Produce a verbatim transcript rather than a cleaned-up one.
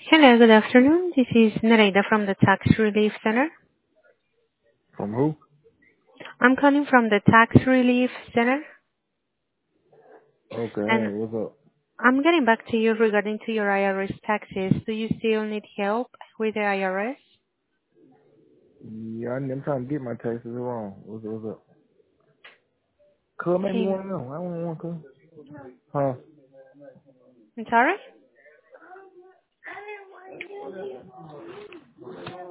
Hello, good afternoon. This is Nereida from the Tax Relief Center. From who? I'm calling from the Tax Relief Center, Okay, and hey, what's up? I'm getting back to you regarding to your I R S taxes. Do you still need help with the I R S? Yeah, I'm I'm trying to get my taxes wrong. What's, what's up? Cuz made me Okay. want to know. I don't want to. Huh? I'm sorry?